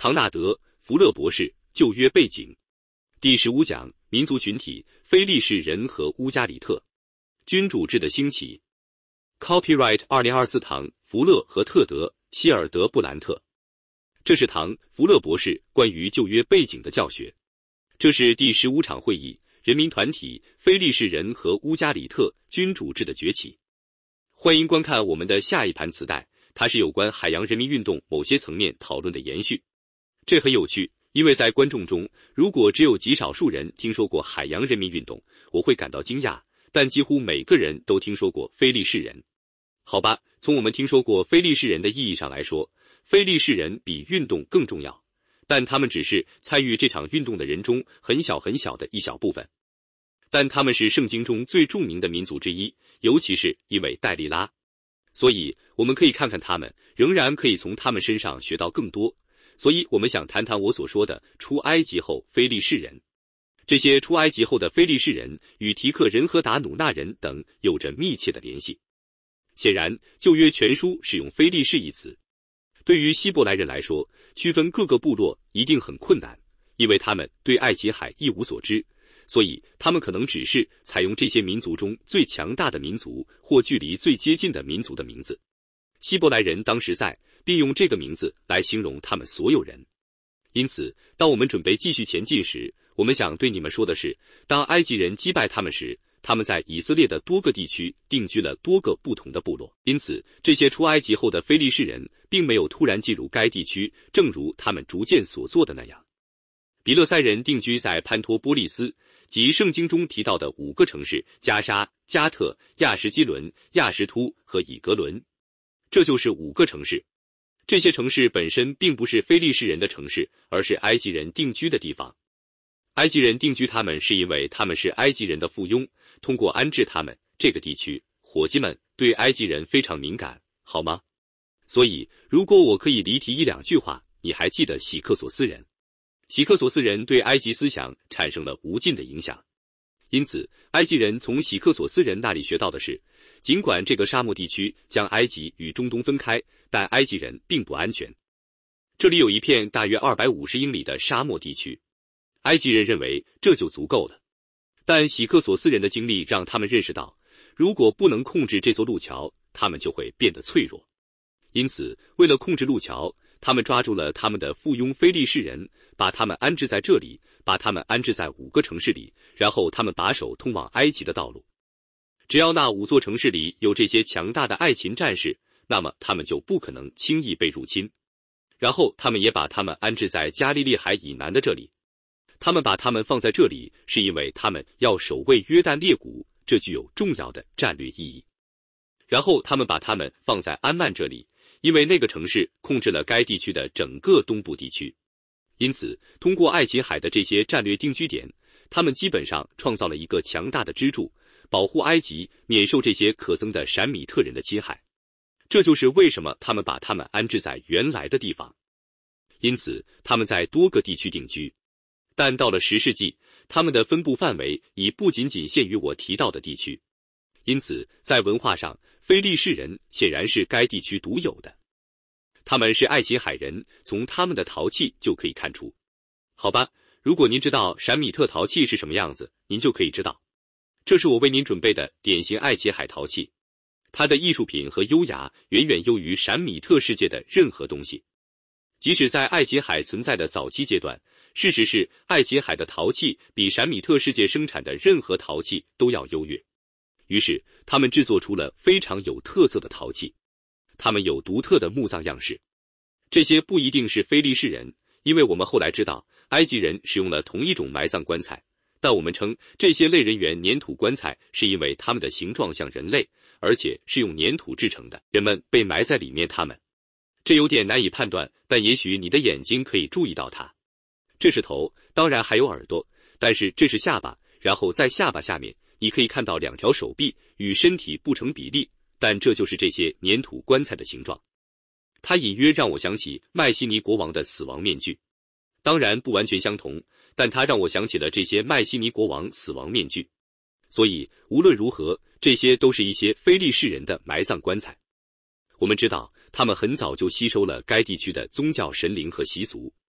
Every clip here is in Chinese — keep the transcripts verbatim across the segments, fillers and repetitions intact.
唐纳德·福勒博士，旧约背景。第十五讲，民族群体，非利士人和乌加里特。君主制的兴起。Copyright 二零二四唐·福勒和特德·希尔德布兰特。这是唐·福勒博士关于旧约背景的教学。这是第十五场会议，人民团体，非利士人和乌加里特，君主制的崛起。欢迎观看我们的下一盘磁带，它是有关海洋人民运动某些层面讨论的延续。这很有趣，因为在观众中，如果只有极少数人听说过海洋人民运动，我会感到惊讶，但几乎每个人都听说过非利士人。好吧，从我们听说过非利士人的意义上来说，非利士人比运动更重要，但他们只是参与这场运动的人中很小很小的一小部分。但他们是圣经中最著名的民族之一，尤其是因为戴利拉。所以我们可以看看他们，仍然可以从他们身上学到更多。所以我们想谈谈我所说的出埃及后非利士人。这些出埃及后的非利士人与提克人和达努纳人等有着密切的联系。显然，旧约全书使用非利士一词。对于希伯来人来说，区分各个部落一定很困难，因为他们对爱琴海一无所知，所以他们可能只是采用这些民族中最强大的民族或距离最接近的民族的名字。希伯来人当时在，并用这个名字来形容他们所有人。因此，当我们准备继续前进时，我们想对你们说的是，当埃及人击败他们时，他们在以色列的多个地区定居了多个不同的部落。因此，这些出埃及后的非利士人并没有突然进入该地区，正如他们逐渐所做的那样。比勒塞人定居在潘托波利斯，即圣经中提到的五个城市：加沙、加特、亚什基伦、亚什突和以格伦。这就是五个城市。这些城市本身并不是非利士人的城市，而是埃及人定居的地方。埃及人定居他们是因为他们是埃及人的附庸，通过安置他们，这个地区，伙计们对埃及人非常敏感，好吗？所以，如果我可以离题一两句话，你还记得喜克索斯人？喜克索斯人对埃及思想产生了无尽的影响。因此，埃及人从喜克索斯人那里学到的是，尽管这个沙漠地区将埃及与中东分开，但埃及人并不安全。这里有一片大约二百五十英里的沙漠地区，埃及人认为这就足够了。但喜克索斯人的经历让他们认识到，如果不能控制这座路桥，他们就会变得脆弱。因此，为了控制路桥，他们抓住了他们的附庸非利士人，把他们安置在这里，把他们安置在五个城市里，然后他们把守通往埃及的道路。只要那五座城市里有这些强大的爱琴战士，那么他们就不可能轻易被入侵。然后他们也把他们安置在加利利海以南的这里。他们把他们放在这里，是因为他们要守卫约旦裂谷，这具有重要的战略意义。然后他们把他们放在安曼这里，因为那个城市控制了该地区的整个东部地区。因此，通过爱琴海的这些战略定居点，他们基本上创造了一个强大的支柱，保护埃及免受这些可憎的闪米特人的侵害。这就是为什么他们把他们安置在原来的地方。因此，他们在多个地区定居。但到了十世纪，他们的分布范围已不仅仅限于我提到的地区。因此，在文化上，非利士人显然是该地区独有的。他们是爱琴海人，从他们的陶器就可以看出。好吧，如果您知道闪米特陶器是什么样子，您就可以知道。这是我为您准备的典型爱琴海陶器，它的艺术品和优雅远远优于闪米特世界的任何东西。即使在爱琴海存在的早期阶段，事实是爱琴海的陶器比闪米特世界生产的任何陶器都要优越。于是，他们制作出了非常有特色的陶器。他们有独特的墓葬样式。这些不一定是非利士人，因为我们后来知道，埃及人使用了同一种埋葬棺材。但我们称这些类人猿粘土棺材，是因为它们的形状像人类，而且是用粘土制成的。人们被埋在里面，他们。这有点难以判断，但也许你的眼睛可以注意到它。这是头，当然还有耳朵，但是这是下巴，然后在下巴下面，你可以看到两条手臂，与身体不成比例，但这就是这些粘土棺材的形状。它隐约让我想起迈锡尼国王的死亡面具，当然不完全相同，但它让我想起了这些迈锡尼国王死亡面具。所以无论如何，这些都是一些非利士人的埋葬棺材。我们知道，他们很早就吸收了该地区的宗教神灵和习俗。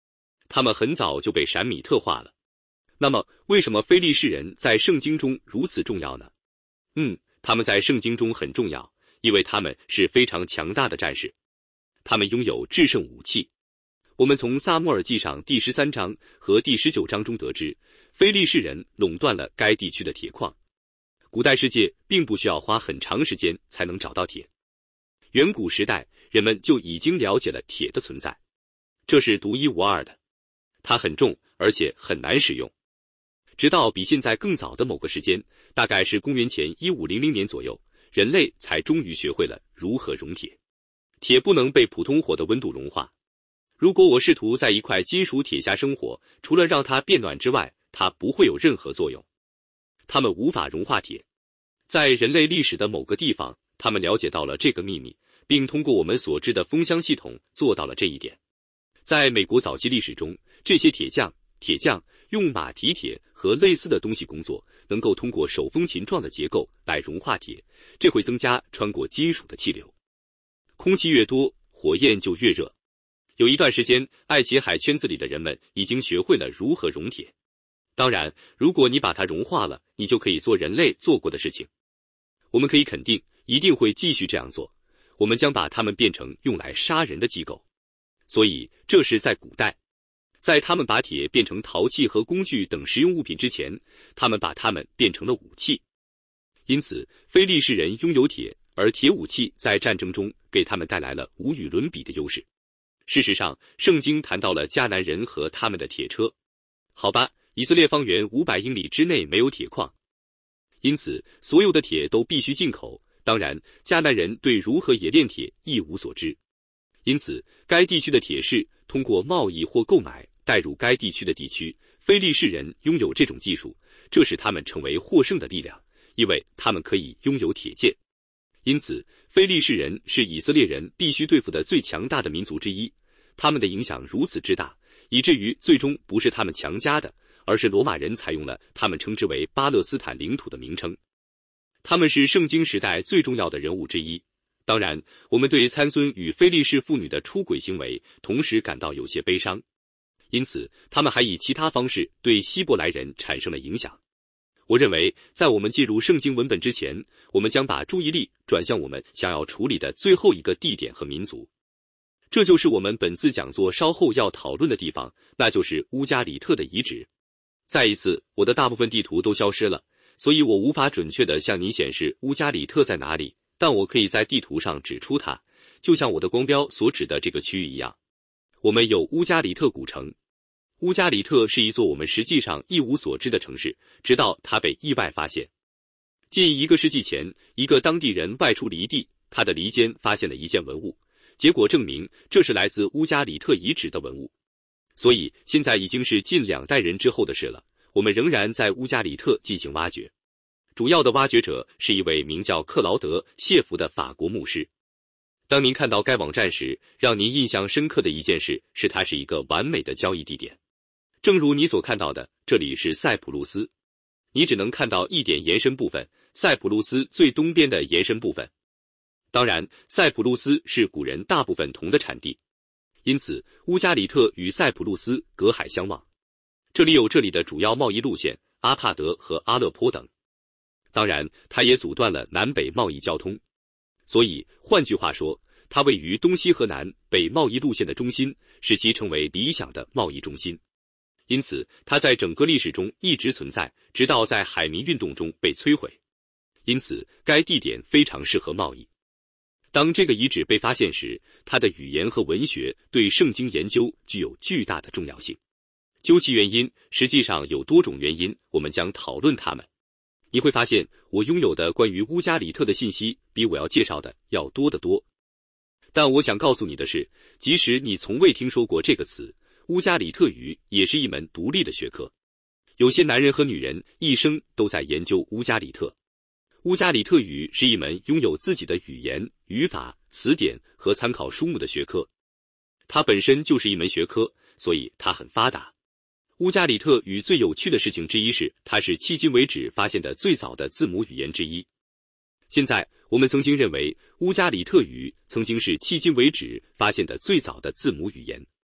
他们很早就被闪米特化了。那么，为什么非利士人在圣经中如此重要呢？嗯，他们在圣经中很重要，因为他们是非常强大的战士，他们拥有制胜武器。我们从撒母耳记上第十三章和第十九章中得知，非利士人垄断了该地区的铁矿。古代世界并不需要花很长时间才能找到铁，远古时代人们就已经了解了铁的存在，这是独一无二的，它很重，而且很难使用。直到比现在更早的某个时间，大概是公元前一五零零年左右，人类才终于学会了如何熔铁。铁不能被普通火的温度融化。如果我试图在一块金属铁下生火，除了让它变暖之外，它不会有任何作用。它们无法融化铁。在人类历史的某个地方，他们了解到了这个秘密，并通过我们所知的风箱系统做到了这一点。在美国早期历史中，这些铁匠、铁匠用马蹄铁和类似的东西工作，能够通过手风琴状的结构来融化铁，这会增加穿过金属的气流。空气越多，火焰就越热。有一段时间，爱琴海圈子里的人们已经学会了如何熔铁。当然，如果你把它融化了，你就可以做人类做过的事情。我们可以肯定，一定会继续这样做。我们将把它们变成用来杀人的机构。所以，这是在古代。在他们把铁变成陶器和工具等实用物品之前，他们把它们变成了武器。因此，非利士人拥有铁，而铁武器在战争中给他们带来了无与伦比的优势。事实上，圣经谈到了迦南人和他们的铁车。好吧，以色列方圆五百英里之内没有铁矿，因此所有的铁都必须进口。当然，迦南人对如何冶炼铁一无所知，因此该地区的铁士通过贸易或购买带入该地区的地区。非利士人拥有这种技术，这使他们成为获胜的力量，因为他们可以拥有铁剑。因此，非利士人是以色列人必须对付的最强大的民族之一。他们的影响如此之大，以至于最终不是他们强加的，而是罗马人采用了他们称之为巴勒斯坦领土的名称。他们是圣经时代最重要的人物之一。当然，我们对参孙与非利士妇女的出轨行为同时感到有些悲伤，因此他们还以其他方式对希伯来人产生了影响。我认为，在我们进入圣经文本之前，我们将把注意力转向我们想要处理的最后一个地点和民族。这就是我们本次讲座稍后要讨论的地方，那就是乌加里特的遗址。再一次，我的大部分地图都消失了，所以我无法准确地向您显示乌加里特在哪里，但我可以在地图上指出它，就像我的光标所指的这个区域一样。我们有乌加里特古城。乌加里特是一座我们实际上一无所知的城市，直到它被意外发现。近一个世纪前，一个当地人外出犁地，他的犁间发现了一件文物，结果证明这是来自乌加里特遗址的文物。所以现在已经是近两代人之后的事了，我们仍然在乌加里特进行挖掘。主要的挖掘者是一位名叫克劳德·谢弗的法国牧师。当您看到该网站时，让您印象深刻的一件事是它是一个完美的交易地点。正如你所看到的，这里是塞浦路斯，你只能看到一点延伸部分，塞浦路斯最东边的延伸部分。当然，塞浦路斯是古人大部分铜的产地，因此乌加里特与塞浦路斯隔海相望。这里有这里的主要贸易路线阿帕德和阿勒颇等。当然，它也阻断了南北贸易交通。所以，换句话说，它位于东西和南北贸易路线的中心，使其成为理想的贸易中心。因此，它在整个历史中一直存在，直到在海民运动中被摧毁。因此，该地点非常适合贸易。当这个遗址被发现时，它的语言和文学对圣经研究具有巨大的重要性。究其原因，实际上有多种原因，我们将讨论它们。你会发现，我拥有的关于乌加里特的信息比我要介绍的要多得多。但我想告诉你的是，即使你从未听说过这个词，乌加里特语也是一门独立的学科。有些男人和女人一生都在研究乌加里特。乌加里特语是一门拥有自己的语言、语法、词典和参考书目的学科。它本身就是一门学科，所以它很发达。乌加里特语最有趣的事情之一是，它是迄今为止发现的最早的字母语言之一。现在，我们曾经认为乌加里特语曾经是迄今为止发现的最早的字母语言。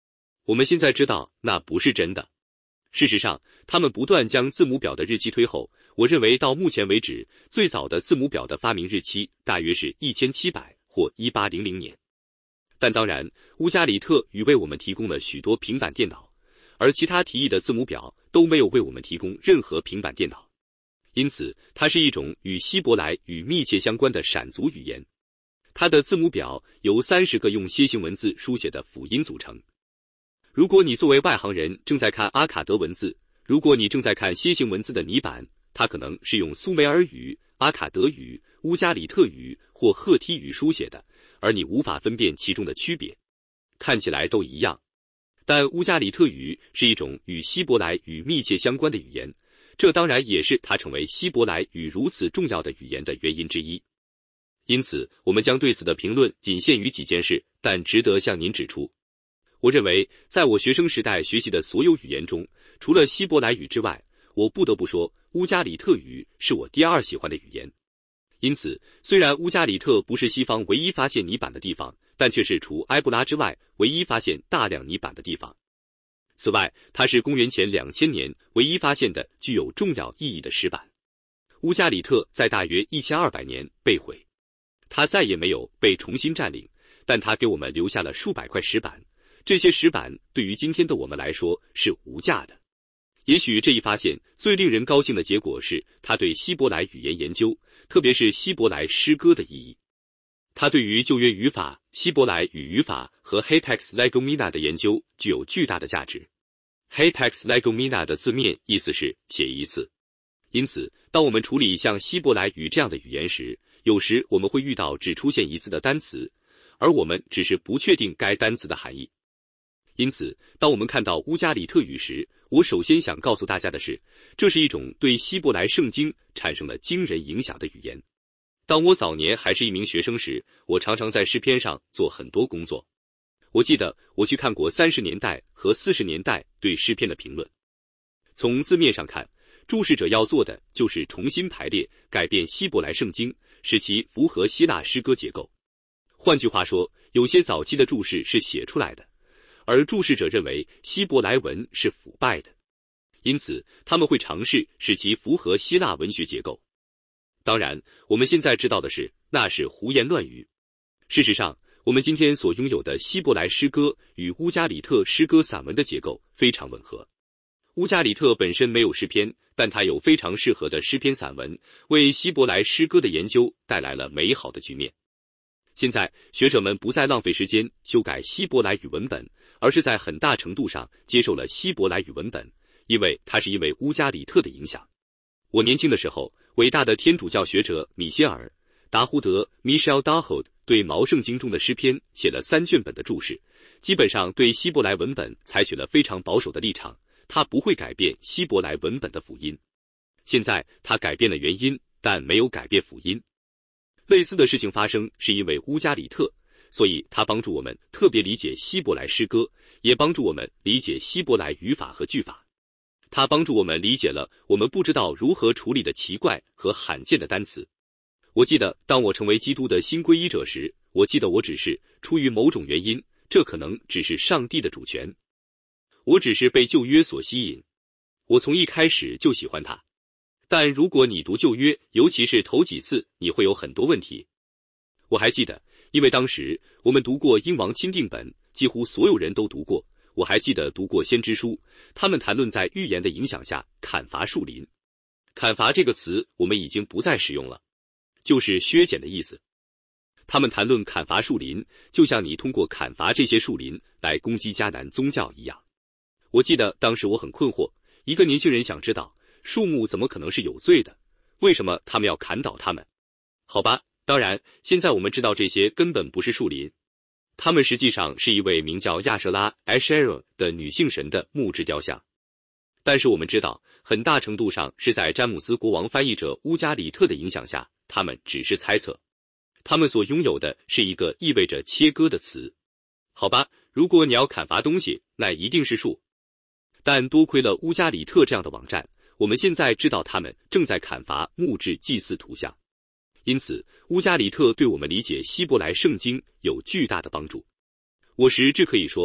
我们现在知道那不是真的。事实上，他们不断将字母表的日期推后，我认为到目前为止，最早的字母表的发明日期大约是一千七百或一八零零年。但当然，乌加里特语为我们提供了许多平板电脑，而其他提议的字母表都没有为我们提供任何平板电脑。因此，它是一种与希伯来语密切相关的闪族语言。它的字母表由三十个用楔形文字书写的辅音组成。如果你作为外行人正在看阿卡德文字，如果你正在看楔形文字的泥板，它可能是用苏美尔语、阿卡德语、乌加里特语或赫梯语书写的，而你无法分辨其中的区别，看起来都一样。但乌加里特语是一种与希伯来语密切相关的语言，这当然也是它成为希伯来语如此重要的语言的原因之一。因此，我们将对此的评论仅限于几件事，但值得向您指出。我认为，在我学生时代学习的所有语言中，除了希伯来语之外，我不得不说，乌加里特语是我第二喜欢的语言。因此，虽然乌加里特不是西方唯一发现泥板的地方，但却是除埃布拉之外唯一发现大量泥板的地方。此外，它是公元前两千年唯一发现的具有重要意义的石板。乌加里特在大约一千二百年被毁，它再也没有被重新占领，但它给我们留下了数百块石板。这些石板对于今天的我们来说是无价的。也许这一发现最令人高兴的结果是它对希伯来语言研究，特别是希伯来诗歌的意义。它对于旧约语法、希伯来语语法和 Hapax Legomena 的研究具有巨大的价值。Hapax Legomena 的字面意思是写一次。因此，当我们处理像希伯来语这样的语言时，有时我们会遇到只出现一次的单词，而我们只是不确定该单词的含义。因此，当我们看到乌加里特语时，我首先想告诉大家的是，这是一种对希伯来圣经产生了惊人影响的语言。当我早年还是一名学生时，我常常在诗篇上做很多工作。我记得我去看过三十年代和四十年代对诗篇的评论。从字面上看，注释者要做的就是重新排列、改变希伯来圣经，使其符合希腊诗歌结构。换句话说，有些早期的注释是写出来的，而注释者认为希伯来文是腐败的，因此他们会尝试使其符合希腊文学结构。当然，我们现在知道的是，那是胡言乱语。事实上，我们今天所拥有的希伯来诗歌与乌加里特诗歌散文的结构非常吻合。乌加里特本身没有诗篇，但它有非常适合的诗篇散文，为希伯来诗歌的研究带来了美好的局面。现在，学者们不再浪费时间修改希伯来语文本，而是在很大程度上接受了希伯来语文本，因为它是因为乌加里特的影响。我年轻的时候，伟大的天主教学者米歇尔·达胡德 （Michel Dahoud） 对毛圣经中的诗篇写了三卷本的注释，基本上对希伯来文本采取了非常保守的立场，他不会改变希伯来文本的辅音。现在他改变了元音，但没有改变辅音。类似的事情发生是因为乌加里特，所以它帮助我们特别理解希伯来诗歌，也帮助我们理解希伯来语法和句法。它帮助我们理解了我们不知道如何处理的奇怪和罕见的单词。我记得当我成为基督的新皈依者时，我记得我只是出于某种原因，这可能只是上帝的主权。我只是被旧约所吸引，我从一开始就喜欢它。但如果你读旧约，尤其是头几次，你会有很多问题。我还记得，因为当时我们读过英王钦定本，几乎所有人都读过。我还记得读过先知书，他们谈论在预言的影响下砍伐树林。砍伐这个词我们已经不再使用了，就是削减的意思。他们谈论砍伐树林，就像你通过砍伐这些树林来攻击迦南宗教一样。我记得当时我很困惑，一个年轻人想知道，树木怎么可能是有罪的？为什么他们要砍倒它们？好吧，当然，现在我们知道这些根本不是树林，它们实际上是一位名叫亚舍拉 Asherah 的女性神的木质雕像。但是我们知道，很大程度上是在詹姆斯国王翻译者乌加里特的影响下，他们只是猜测。他们所拥有的是一个意味着切割的词。好吧，如果你要砍伐东西，那一定是树。但多亏了乌加里特这样的网站，我们现在知道他们正在砍伐木质祭祀图像。因此，乌加里特对我们理解希伯来圣经有巨大的帮助。我实质可以说，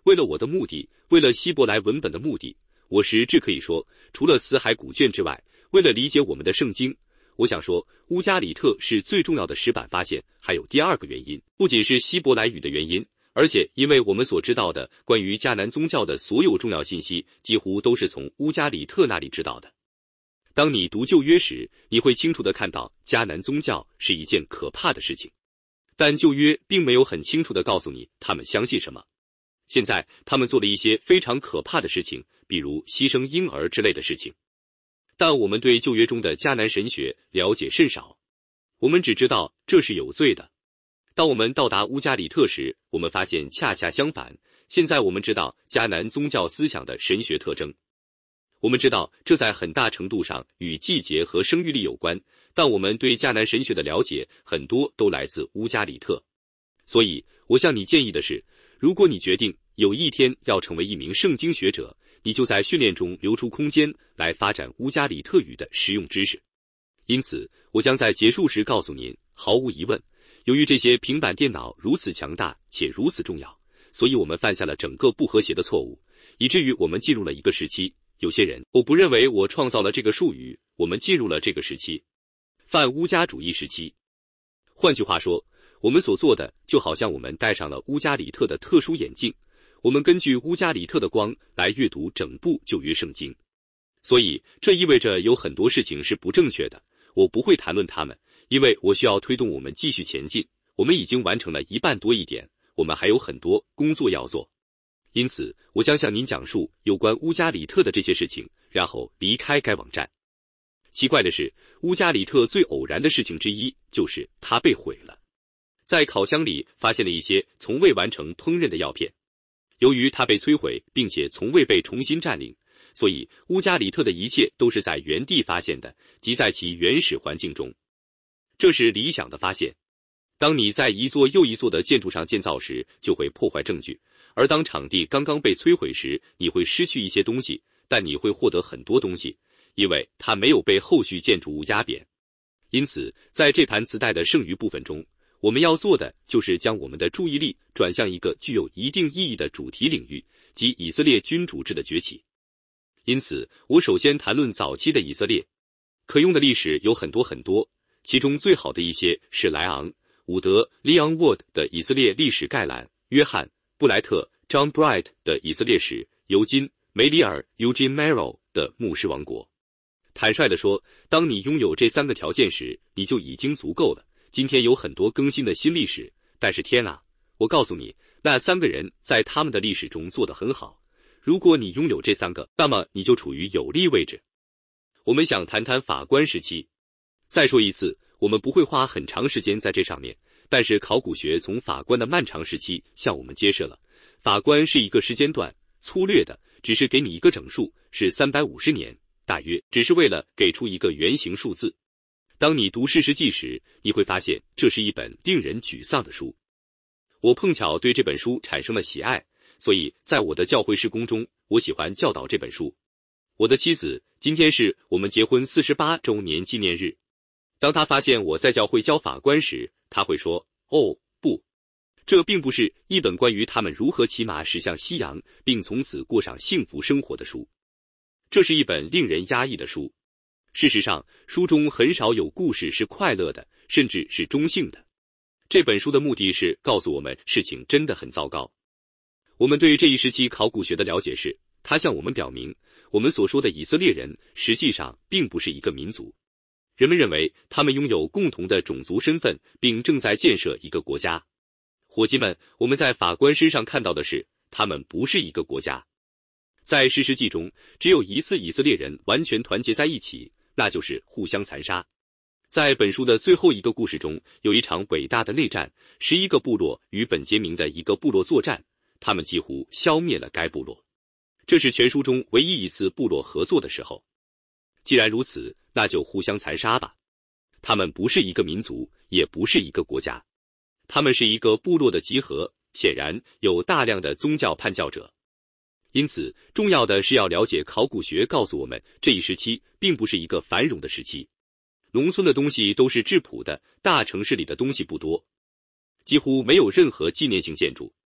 为了我的目的，为了希伯来文本的目的，我实质可以说，除了死海古卷之外，为了理解我们的圣经，我想说，乌加里特是最重要的石板发现。还有第二个原因，不仅是希伯来语的原因，而且因为我们所知道的关于迦南宗教的所有重要信息，几乎都是从乌加里特那里知道的。当你读旧约时，你会清楚地看到迦南宗教是一件可怕的事情，但旧约并没有很清楚地告诉你他们相信什么。现在他们做了一些非常可怕的事情，比如牺牲婴儿之类的事情。但我们对旧约中的迦南神学了解甚少，我们只知道这是有罪的。当我们到达乌加里特时，我们发现恰恰相反。现在我们知道迦南宗教思想的神学特征，我们知道这在很大程度上与季节和生育力有关，但我们对迦南神学的了解很多都来自乌加里特。所以我向你建议的是，如果你决定有一天要成为一名圣经学者，你就在训练中留出空间来发展乌加里特语的实用知识。因此，我将在结束时告诉您，毫无疑问，由于这些平板电脑如此强大且如此重要，所以我们犯下了整个不和谐的错误，以至于我们进入了一个时期。有些人，我不认为我创造了这个术语，我们进入了这个时期，泛乌加主义时期。换句话说，我们所做的就好像我们戴上了乌加里特的特殊眼镜，我们根据乌加里特的光来阅读整部旧约圣经。所以这意味着有很多事情是不正确的，我不会谈论它们，因为我需要推动我们继续前进。我们已经完成了一半多一点，我们还有很多工作要做。因此，我将向您讲述有关乌加里特的这些事情，然后离开该网站。奇怪的是，乌加里特最偶然的事情之一就是它被毁了。在烤箱里发现了一些从未完成烹饪的药片，由于它被摧毁并且从未被重新占领，所以乌加里特的一切都是在原地发现的，即在其原始环境中。这是理想的发现。当你在一座又一座的建筑上建造时，就会破坏证据，而当场地刚刚被摧毁时，你会失去一些东西，但你会获得很多东西，因为它没有被后续建筑物压扁。因此，在这盘磁带的剩余部分中，我们要做的就是将我们的注意力转向一个具有一定意义的主题领域，即以色列君主制的崛起。因此，我首先谈论早期的以色列。可用的历史有很多很多，其中最好的一些是莱昂·伍德 （Leon Wood） 的以色列历史概览，约翰·布莱特 （John Bright） 的以色列史，尤金·梅里尔 （Eugene Merrill） 的牧师王国。坦率地说，当你拥有这三个条件时，你就已经足够了。今天有很多更新的新历史，但是天啊，我告诉你，那三个人在他们的历史中做得很好。如果你拥有这三个，那么你就处于有利位置。我们想谈谈法官时期。再说一次，我们不会花很长时间在这上面，但是考古学从法官的漫长时期向我们揭示了，法官是一个时间段，粗略的，只是给你一个整数，是三百五十年，大约，只是为了给出一个圆形数字。当你读士师记时，你会发现这是一本令人沮丧的书。我碰巧对这本书产生了喜爱，所以在我的教会事工中，我喜欢教导这本书。我的妻子，今天是我们结婚四十八周年纪念日。当她发现我在教会教法官时，她会说：“哦，不，这并不是一本关于他们如何骑马驶向夕阳，并从此过上幸福生活的书。这是一本令人压抑的书。事实上，书中很少有故事是快乐的，甚至是中性的。这本书的目的是告诉我们事情真的很糟糕。我们对这一时期考古学的了解是，它向我们表明，我们所说的以色列人实际上并不是一个民族。人们认为他们拥有共同的种族身份，并正在建设一个国家。伙计们，我们在法官身上看到的是，他们不是一个国家。在士师记中，只有一次以色列人完全团结在一起，那就是互相残杀。在本书的最后一个故事中，有一场伟大的内战，十一个部落与本杰明的一个部落作战，他们几乎消灭了该部落。这是全书中唯一一次部落合作的时候。既然如此，那就互相残杀吧。他们不是一个民族，也不是一个国家，他们是一个部落的集合，显然有大量的宗教叛教者。因此，重要的是要了解考古学告诉我们，这一时期并不是一个繁荣的时期。农村的东西都是质朴的，大城市里的东西不多，几乎没有任何纪念性建筑。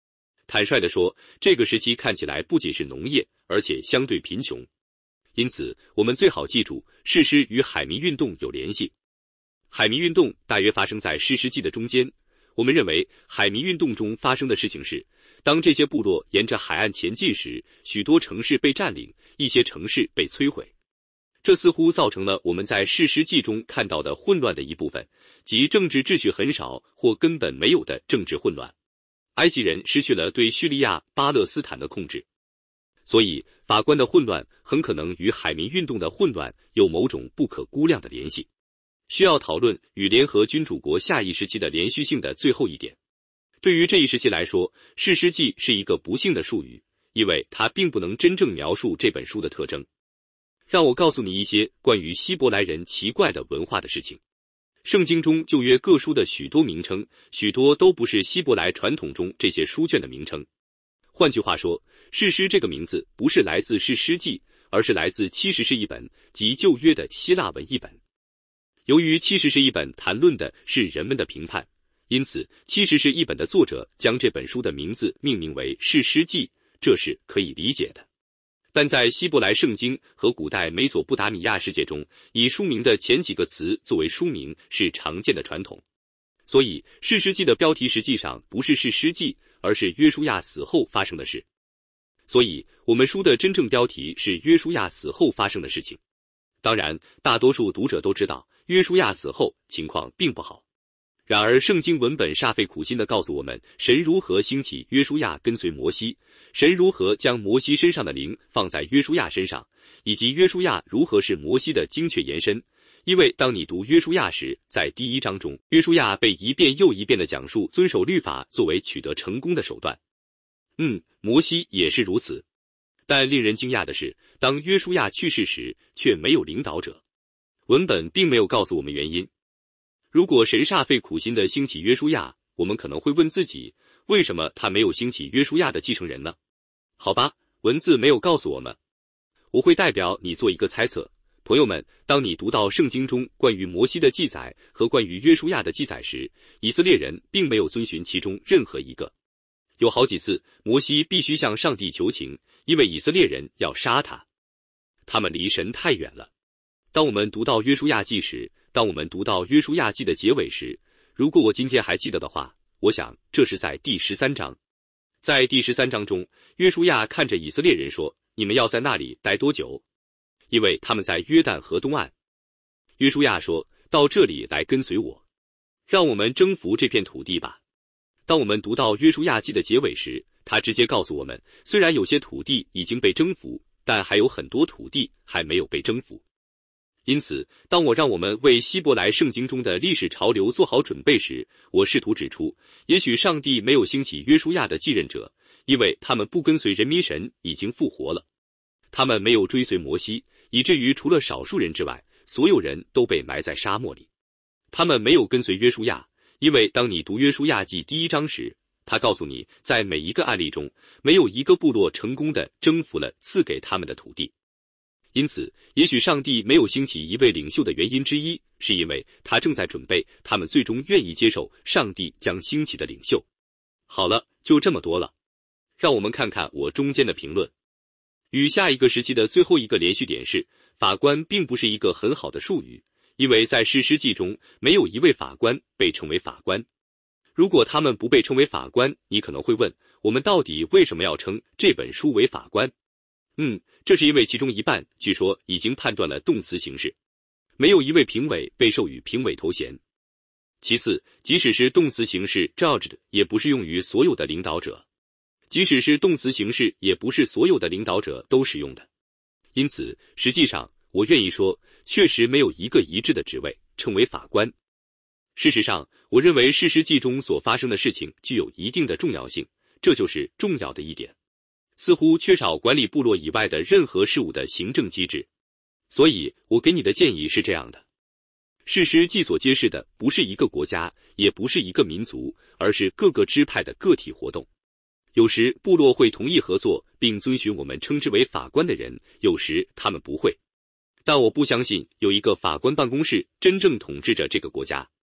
坦率地说，这个时期看起来不仅是农业，而且相对贫穷。因此，我们最好记住，士师与海民运动有联系。海民运动大约发生在士师纪的中间。我们认为，海民运动中发生的事情是，当这些部落沿着海岸前进时，许多城市被占领，一些城市被摧毁。这似乎造成了我们在士师纪中看到的混乱的一部分，即政治秩序很少或根本没有的政治混乱。埃及人失去了对叙利亚、巴勒斯坦的控制，所以法官的混乱很可能与海民运动的混乱有某种不可估量的联系。需要讨论与联合君主国下一时期的连续性的最后一点。对于这一时期来说，士师纪是一个不幸的术语，因为它并不能真正描述这本书的特征。让我告诉你一些关于希伯来人奇怪的文化的事情。圣经中旧约各书的许多名称，许多都不是希伯来传统中这些书卷的名称。换句话说，士师这个名字不是来自士师记，而是来自七十士译本及旧约的希腊文译本。由于七十士译本谈论的是人们的评判，因此七十士译本的作者将这本书的名字命名为士师记，这是可以理解的。但在希伯来圣经和古代美索不达米亚世界中，以书名的前几个词作为书名是常见的传统。所以士师记的标题实际上不是士师记，而是约书亚死后发生的事。所以我们书的真正标题是约书亚死后发生的事情。当然，大多数读者都知道约书亚死后情况并不好。然而圣经文本煞费苦心地告诉我们，神如何兴起约书亚跟随摩西，神如何将摩西身上的灵放在约书亚身上，以及约书亚如何是摩西的精确延伸。因为当你读约书亚时，在第一章中，约书亚被一遍又一遍地讲述遵守律法作为取得成功的手段。嗯，摩西也是如此。但令人惊讶的是，当约书亚去世时，却没有领导者。文本并没有告诉我们原因。如果神煞费苦心地兴起约书亚，我们可能会问自己，为什么他没有兴起约书亚的继承人呢？好吧，文字没有告诉我们。我会代表你做一个猜测。朋友们，当你读到圣经中关于摩西的记载和关于约书亚的记载时，以色列人并没有遵循其中任何一个。有好几次，摩西必须向上帝求情，因为以色列人要杀他。他们离神太远了。当我们读到约书亚记时，当我们读到约书亚记的结尾时，如果我今天还记得的话，我想这是在第十三章。在第十三章中，约书亚看着以色列人说，你们要在那里待多久？因为他们在约旦河东岸。约书亚说，到这里来跟随我，让我们征服这片土地吧。当我们读到约书亚记的结尾时，他直接告诉我们，虽然有些土地已经被征服，但还有很多土地还没有被征服。因此，当我让我们为希伯来圣经中的历史潮流做好准备时，我试图指出，也许上帝没有兴起约书亚的继任者，因为他们不跟随人民神已经复活了。他们没有追随摩西，以至于除了少数人之外，所有人都被埋在沙漠里。他们没有跟随约书亚，因为当你读约书亚记第一章时，他告诉你，在每一个案例中，没有一个部落成功地征服了赐给他们的土地。因此，也许上帝没有兴起一位领袖的原因之一，是因为他正在准备他们最终愿意接受上帝将兴起的领袖。好了，就这么多了。让我们看看我中间的评论。与下一个时期的最后一个连续点是，法官并不是一个很好的术语，因为在士师记中，没有一位法官被称为法官。如果他们不被称为法官，你可能会问，我们到底为什么要称这本书为法官？嗯，这是因为其中一半据说已经判断了动词形式，没有一位评委被授予评委头衔。其次，即使是动词形式 judged， 也不适用于所有的领导者。即使是动词形式，也不是所有的领导者都使用的。因此，实际上，我愿意说，确实没有一个一致的职位称为法官。事实上，我认为士师记中所发生的事情具有一定的重要性，这就是重要的一点。似乎缺少管理部落以外的任何事务的行政机制。所以，我给你的建议是这样的：士师记所揭示的不是一个国家，也不是一个民族，而是各个支派的个体活动。有时部落会同意合作，并遵循我们称之为法官的人，有时他们不会。但我不相信有一个法官办公室真正统治着这个国家。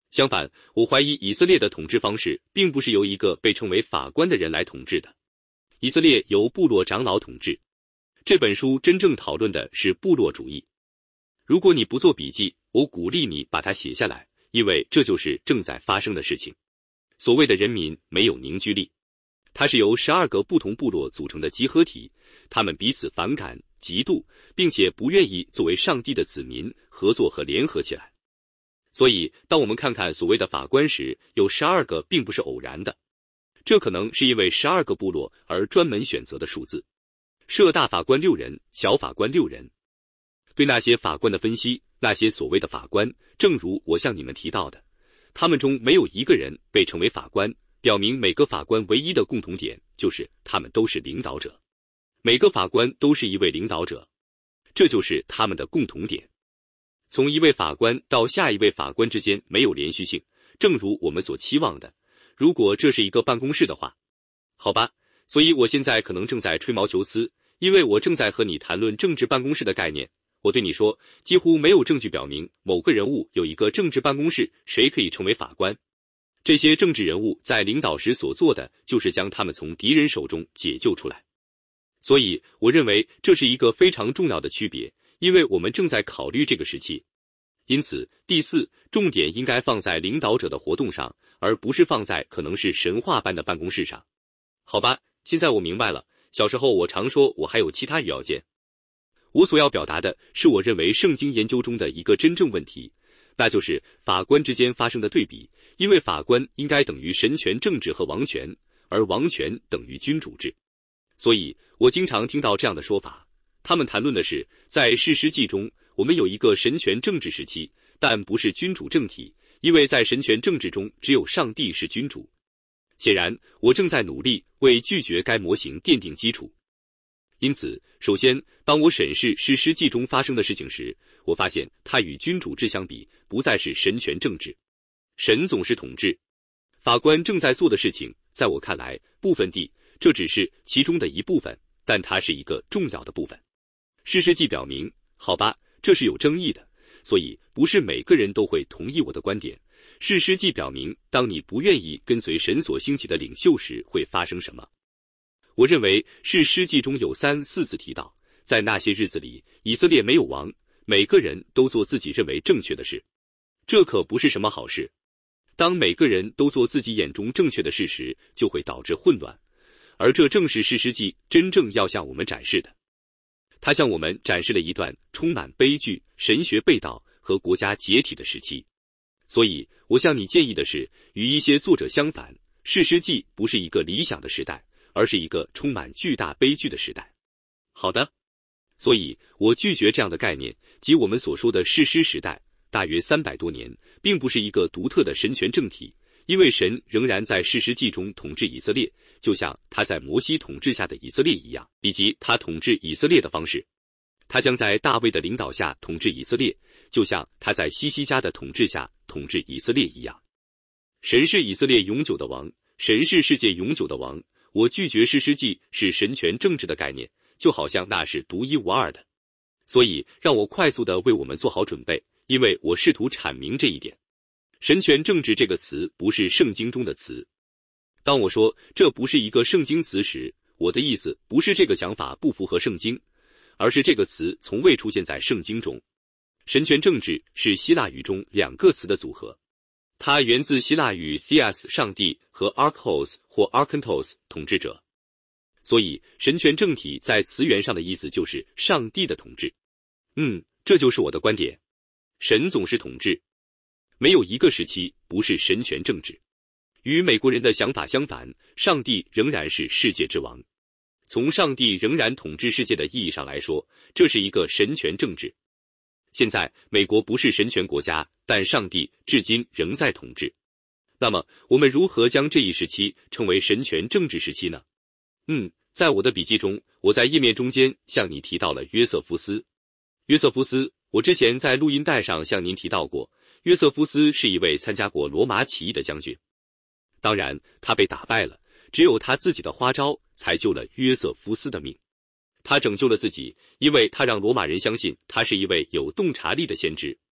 相反，我怀疑以色列的统治方式并不是由一个被称为法官的人来统治的。以色列由部落长老统治。这本书真正讨论的是部落主义。如果你不做笔记，我鼓励你把它写下来，因为这就是正在发生的事情。所谓的人民没有凝聚力，它是由十二个不同部落组成的集合体，他们彼此反感、嫉妒，并且不愿意作为上帝的子民合作和联合起来。所以，当我们看看所谓的法官时，有十二个并不是偶然的，这可能是因为十二个部落而专门选择的数字。设大法官六人，小法官六人。对那些法官的分析，那些所谓的法官，正如我向你们提到的，他们中没有一个人被称为法官，表明每个法官唯一的共同点就是他们都是领导者。每个法官都是一位领导者，这就是他们的共同点。从一位法官到下一位法官之间没有连续性，正如我们所期望的。如果这是一个办公室的话，好吧，所以我现在可能正在吹毛求疵，因为我正在和你谈论政治办公室的概念。我对你说，几乎没有证据表明某个人物有一个政治办公室，谁可以成为法官。这些政治人物在领导时所做的，就是将他们从敌人手中解救出来。所以，我认为这是一个非常重要的区别，因为我们正在考虑这个时期。因此，第四，重点应该放在领导者的活动上，而不是放在可能是神话般的办公室上。好吧，现在我明白了。小时候我常说我还有其他语要件。我所要表达的是我认为圣经研究中的一个真正问题，那就是法官之间发生的对比，因为法官应该等于神权政治和王权，而王权等于君主制。所以我经常听到这样的说法，他们谈论的是在士师记中我们有一个神权政治时期，但不是君主政体，因为在神权政治中只有上帝是君主。显然，我正在努力为拒绝该模型奠定基础。因此，首先，当我审视士师记中发生的事情时，我发现它与君主制相比，不再是神权政治。神总是统治。法官正在做的事情，在我看来，部分地，这只是其中的一部分，但它是一个重要的部分。士师记表明，好吧，这是有争议的，所以不是每个人都会同意我的观点。士师记表明，当你不愿意跟随神所兴起的领袖时，会发生什么？我认为士师记中有三四次提到，在那些日子里，以色列没有王，每个人都做自己认为正确的事。这可不是什么好事。当每个人都做自己眼中正确的事时，就会导致混乱，而这正是士师记真正要向我们展示的。他向我们展示了一段充满悲剧、神学背道和国家解体的时期。所以，我向你建议的是，与一些作者相反，士师记不是一个理想的时代，而是一个充满巨大悲剧的时代。好的，所以我拒绝这样的概念，即我们所说的士师时代，大约三百多年，并不是一个独特的神权政体，因为神仍然在士师记中统治以色列，就像他在摩西统治下的以色列一样，以及他统治以色列的方式。他将在大卫的领导下统治以色列，就像他在西西家的统治下统治以色列一样。神是以色列永久的王，神是世界永久的王。我拒绝士师记是神权政治的概念，就好像那是独一无二的。所以，让我快速地为我们做好准备，因为我试图阐明这一点。神权政治这个词不是圣经中的词。当我说这不是一个圣经词时，我的意思不是这个想法不符合圣经，而是这个词从未出现在圣经中。神权政治是希腊语中两个词的组合，它源自希腊语 theos 上帝和 archos 或 arkantos 统治者。所以神权政体在词源上的意思就是上帝的统治。嗯，这就是我的观点。神总是统治，没有一个时期不是神权政治。与美国人的想法相反，上帝仍然是世界之王。从上帝仍然统治世界的意义上来说，这是一个神权政治。现在美国不是神权国家，但上帝至今仍在统治。那么我们如何将这一时期称为神权政治时期呢？嗯，在我的笔记中，我在页面中间向你提到了约瑟夫斯。约瑟夫斯，我之前在录音带上向您提到过，约瑟夫斯是一位参加过罗马起义的将军。当然，他被打败了，只有他自己的花招才救了约瑟夫斯的命。他拯救了自己，因为他让罗马人相信他是一位有洞察力的先知。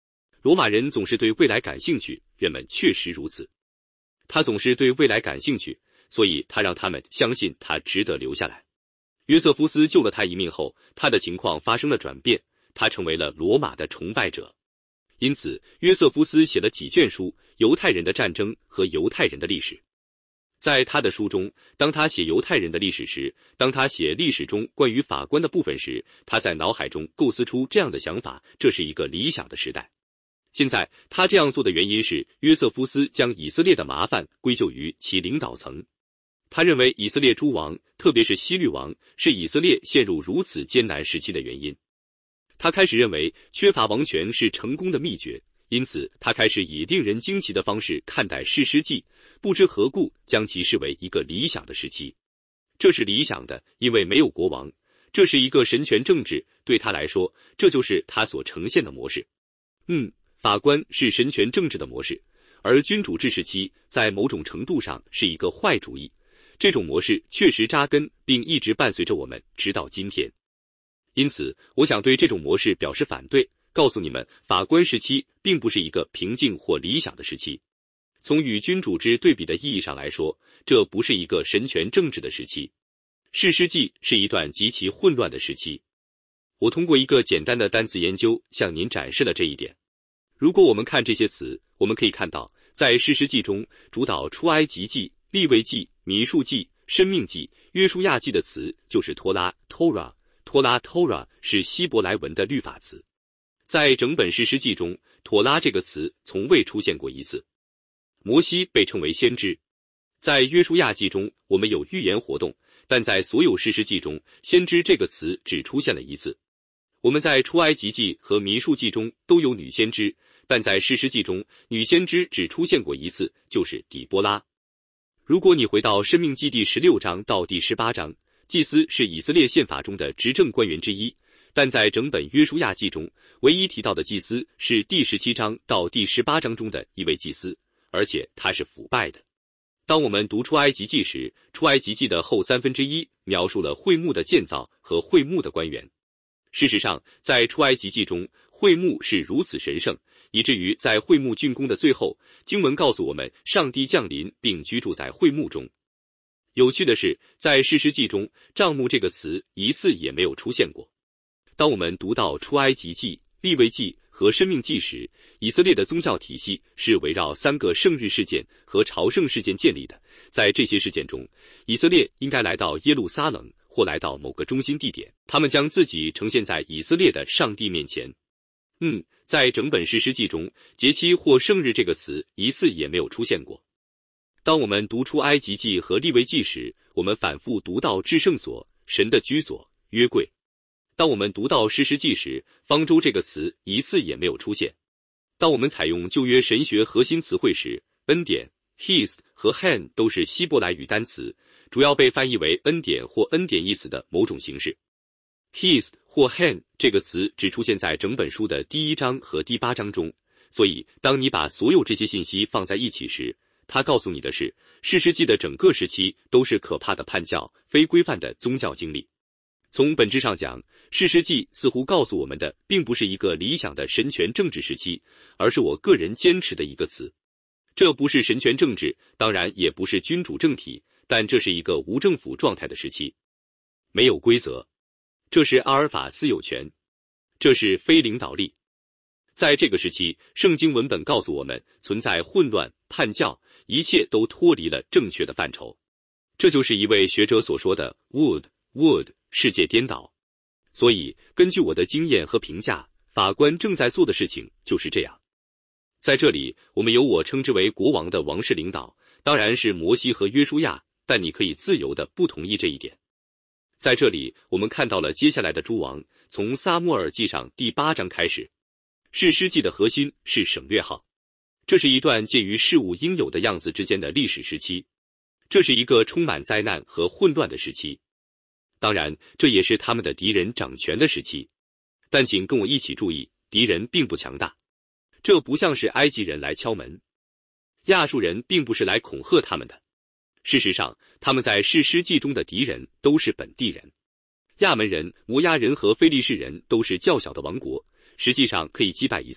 罗马人总是对未来感兴趣，人们确实如此。他总是对未来感兴趣，所以他让他们相信他值得留下来。约瑟夫斯救了他一命后，他的情况发生了转变，他成为了罗马的崇拜者。因此，约瑟夫斯写了几卷书：犹太人的战争和犹太人的历史。在他的书中，当他写犹太人的历史时，当他写历史中关于法官的部分时，他在脑海中构思出这样的想法：这是一个理想的时代。现在他这样做的原因是，约瑟夫斯将以色列的麻烦归咎于其领导层。他认为以色列诸王，特别是希律王，是以色列陷入如此艰难时期的原因。他开始认为缺乏王权是成功的秘诀，因此他开始以令人惊奇的方式看待士师记，不知何故将其视为一个理想的时期。这是理想的，因为没有国王，这是一个神权政治，对他来说，这就是他所呈现的模式。嗯，法官是神权政治的模式，而君主制时期在某种程度上是一个坏主意。这种模式确实扎根并一直伴随着我们直到今天。因此，我想对这种模式表示反对，告诉你们，法官时期并不是一个平静或理想的时期。从与君主制对比的意义上来说，这不是一个神权政治的时期。士师记是一段极其混乱的时期。我通过一个简单的单词研究向您展示了这一点。如果我们看这些词，我们可以看到，在士师记中，主导出埃及记、利未记、民数记、申命记、约书亚记的词就是托拉 Torah， 托拉 Torah 是希伯来文的律法词。在整本士师记中，妥拉这个词从未出现过一次。摩西被称为先知。在约书亚记中，我们有预言活动，但在所有士师记中，先知这个词只出现了一次。我们在出埃及记和民数记中都有女先知，但在士师记中，女先知只出现过一次，就是底波拉。如果你回到申命记第十六章到第十八章，祭司是以色列宪法中的执政官员之一，但在整本约书亚记中，唯一提到的祭司是第十七章到第十八章中的一位祭司，而且他是腐败的。当我们读出埃及记时，出埃及记的后三分之一描述了会幕的建造和会幕的官员。事实上，在出埃及记中，会幕是如此神圣，以至于在会幕竣工的最后，经文告诉我们，上帝降临并居住在会幕中。有趣的是，在士师记中，帐幕这个词一次也没有出现过。当我们读到出埃及记、利未记和申命记时，以色列的宗教体系是围绕三个圣日事件和朝圣事件建立的。在这些事件中，以色列应该来到耶路撒冷或来到某个中心地点，他们将自己呈现在以色列的上帝面前。嗯，在整本士师记中，节期或圣日这个词一次也没有出现过。当我们读出埃及记和利未记时，我们反复读到至圣所、神的居所、约柜。当我们读到士师记时，方舟这个词一次也没有出现。当我们采用旧约神学核心词汇时，恩典 Hesed 和 Han 都是希伯来语单词，主要被翻译为恩典或恩典一词的某种形式。Hesed 或 Han 这个词只出现在整本书的第一章和第八章中，所以当你把所有这些信息放在一起时，它告诉你的是，士师记的整个时期都是可怕的叛教、非规范的宗教经历。从本质上讲，士师记似乎告诉我们的并不是一个理想的神权政治时期，而是我个人坚持的一个词。这不是神权政治，当然也不是君主政体，但这是一个无政府状态的时期。没有规则，这是阿尔法私有权，这是非领导力。在这个时期，圣经文本告诉我们存在混乱、叛教，一切都脱离了正确的范畴。这就是一位学者所说的 would would 世界颠倒。所以根据我的经验和评价，法官正在做的事情就是这样。在这里，我们有我称之为国王的王室领导，当然是摩西和约书亚，但你可以自由地不同意这一点。在这里，我们看到了接下来的诸王，从撒母耳记上第八章开始。士师记的核心是省略号，这是一段介于事物应有的样子之间的历史时期，这是一个充满灾难和混乱的时期。当然，这也是他们的敌人掌权的时期。但请跟我一起注意，敌人并不强大。这不像是埃及人来敲门，亚述人并不是来恐吓他们的。事实上，他们在士师记中的敌人都是本地人。亚门人、摩押人和非利士人都是较小的王国，实际上可以击败以色列，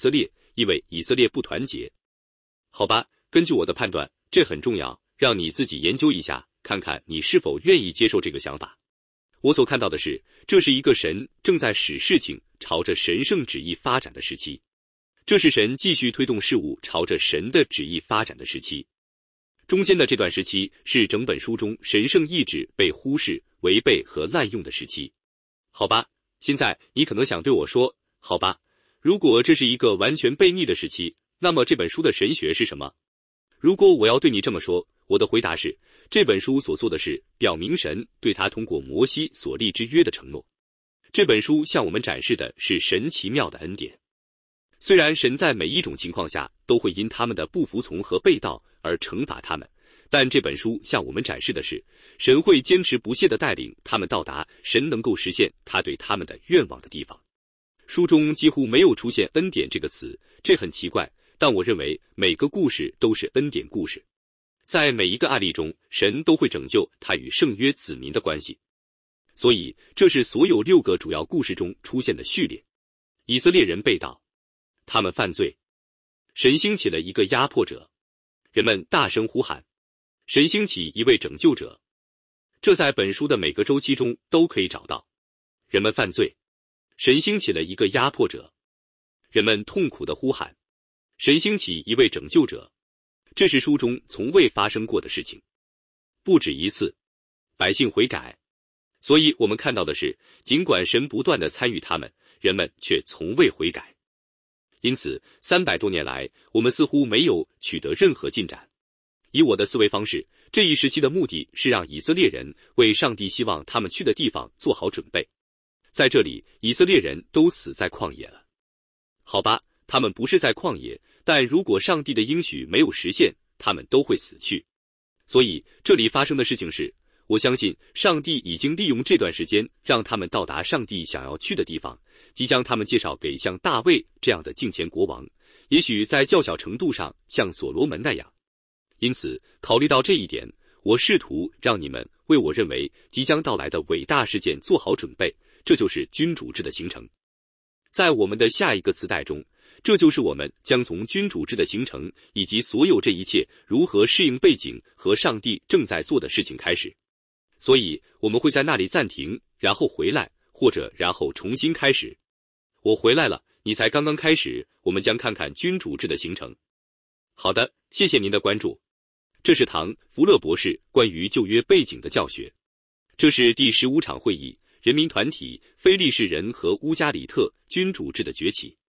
意味以色列不团结。好吧，根据我的判断，这很重要，让你自己研究一下，看看你是否愿意接受这个想法。我所看到的是，这是一个神正在使事情朝着神圣旨意发展的时期，这是神继续推动事物朝着神的旨意发展的时期。中间的这段时期是整本书中神圣意志被忽视、违背和滥用的时期。好吧，现在你可能想对我说，好吧，如果这是一个完全悖逆的时期，那么这本书的神学是什么？如果我要对你这么说，我的回答是，这本书所做的是表明神对他通过摩西所立之约的承诺。这本书向我们展示的是神奇妙的恩典。虽然神在每一种情况下都会因他们的不服从和背道而惩罚他们，但这本书向我们展示的是，神会坚持不懈地带领他们到达神能够实现他对他们的愿望的地方。书中几乎没有出现恩典这个词，这很奇怪，但我认为每个故事都是恩典故事。在每一个案例中，神都会拯救他与圣约子民的关系。所以这是所有六个主要故事中出现的序列。以色列人背道，他们犯罪，神兴起了一个压迫者，人们大声呼喊，神兴起一位拯救者。这在本书的每个周期中都可以找到。人们犯罪，神兴起了一个压迫者，人们痛苦的呼喊，神兴起一位拯救者。这是书中从未发生过的事情，不止一次，百姓悔改。所以我们看到的是，尽管神不断地参与他们，人们却从未悔改。因此三百多年来，我们似乎没有取得任何进展。以我的思维方式，这一时期的目的是让以色列人为上帝希望他们去的地方做好准备。在这里，以色列人都死在旷野了。好吧，他们不是在旷野，但如果上帝的应许没有实现，他们都会死去。所以这里发生的事情是，我相信上帝已经利用这段时间让他们到达上帝想要去的地方，即将他们介绍给像大卫这样的敬虔国王，也许在较小程度上像所罗门那样。因此考虑到这一点，我试图让你们为我认为即将到来的伟大事件做好准备，这就是君主制的形成。在我们的下一个磁带中，这就是我们将从君主制的形成以及所有这一切如何适应背景和上帝正在做的事情开始。所以我们会在那里暂停，然后回来，或者然后重新开始。我回来了，你才刚刚开始，我们将看看君主制的形成。好的，谢谢您的关注。这是唐·福勒博士关于旧约背景的教学。这是第十五场会议，人民团体、非利士人和乌加里特君主制的崛起。